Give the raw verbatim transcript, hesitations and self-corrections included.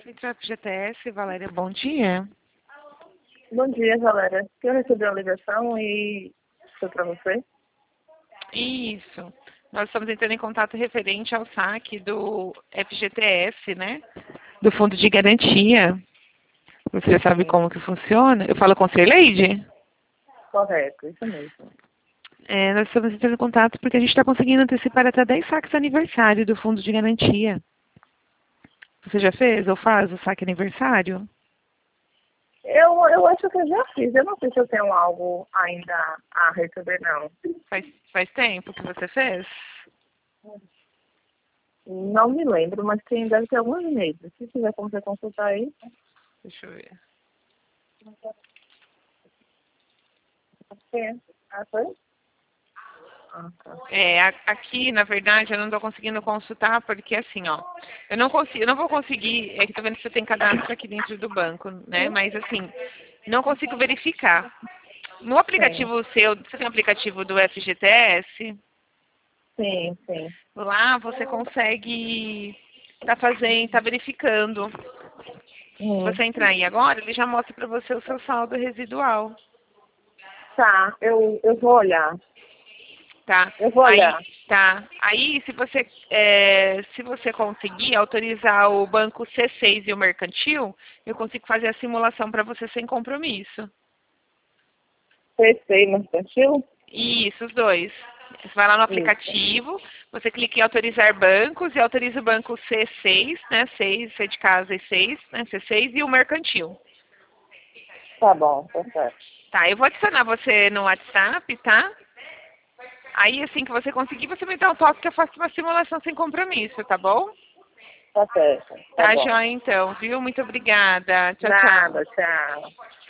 Central F G T S, Valéria, bom dia. Bom dia, Valéria. Eu recebi uma ligação e foi para você? Isso. Nós estamos entrando em contato referente ao saque do F G T S, né? Do Fundo de Garantia. Você já sabe como que funciona? Eu falo com a Cirleide? Correto, isso mesmo. É, nós estamos entrando em contato porque a gente está conseguindo antecipar até dez saques aniversário do Fundo de Garantia. Você já fez ou faz o saque aniversário? Eu, eu acho que eu já fiz. Eu não sei se eu tenho algo ainda a receber, não. Faz, faz tempo que você fez? Não me lembro, mas tem, deve ter alguns meses. Se tiver como você consultar aí. Deixa eu ver. Sim. Ah, foi? Ah, tá. É, a- aqui, na verdade, eu não estou conseguindo consultar, porque assim, ó, eu não consigo, eu não vou conseguir, é que tô vendo que você tem cadastro aqui dentro do banco, né? Mas assim, não consigo verificar. No Sim, aplicativo seu, você tem um aplicativo do F G T S? sim, sim. Lá você consegue tá fazendo, tá verificando. Se Hum. você entrar aí agora, ele já mostra para você o seu saldo residual, Tá, eu, eu vou olhar. tá? Eu vou Aí, olhar. tá. Aí, se você, é, se você conseguir autorizar o banco C seis e o mercantil, eu consigo fazer a simulação para você sem compromisso. Testei mercantil? Isso, os dois. Você vai lá no Isso. aplicativo, você clica em autorizar bancos e autoriza o banco C seis, né? seis, C de casa e seis, né? C seis e o mercantil. Tá bom, tá certo. Tá, eu vou adicionar você no WhatsApp, tá? Aí, assim que você conseguir, você me dá um toque que eu faço uma simulação sem compromisso, tá bom? Tá certo. Tá Tá, bom. joia, então, viu? Muito obrigada. Tchau, tchau. Nada, tchau.